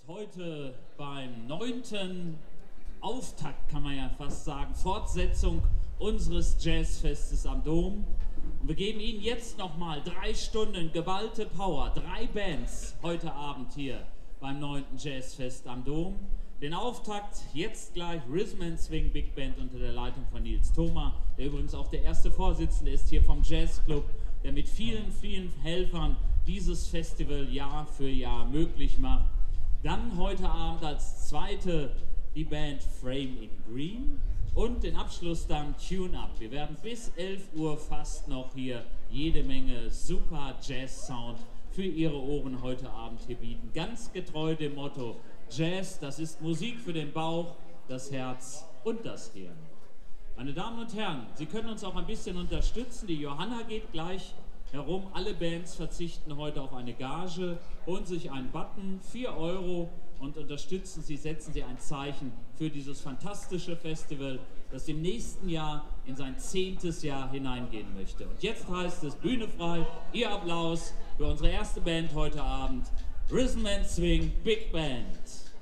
Heute beim 9. Auftakt, kann man ja fast sagen, Fortsetzung unseres Jazzfestes am Dom. Und wir geben Ihnen jetzt nochmal 3 Stunden geballte Power, 3 Bands heute Abend hier beim 9. Jazzfest am Dom. Den Auftakt jetzt gleich Rhythm & Swing Big Band unter der Leitung von Nils Thoma, der übrigens auch der erste Vorsitzende ist hier vom Jazzclub, der mit vielen, vielen Helfern dieses Festival Jahr für Jahr möglich macht. Dann heute Abend als zweite die Band Frame in Green und den Abschluss dann Tune Up. Wir werden bis 11 Uhr fast noch hier jede Menge super Jazz-Sound für Ihre Ohren heute Abend hier bieten. Ganz getreu dem Motto Jazz, das ist Musik für den Bauch, das Herz und das Hirn. Meine Damen und Herren, Sie können uns auch ein bisschen unterstützen. Die Johanna geht gleich herum. Alle Bands verzichten heute auf eine Gage, holen sich einen Button, 4 € und unterstützen Sie, setzen Sie ein Zeichen für dieses fantastische Festival, das im nächsten Jahr in sein 10. Jahr hineingehen möchte. Und jetzt heißt es Bühne frei, Ihr Applaus für unsere erste Band heute Abend, Rhythm & Swing Big Band.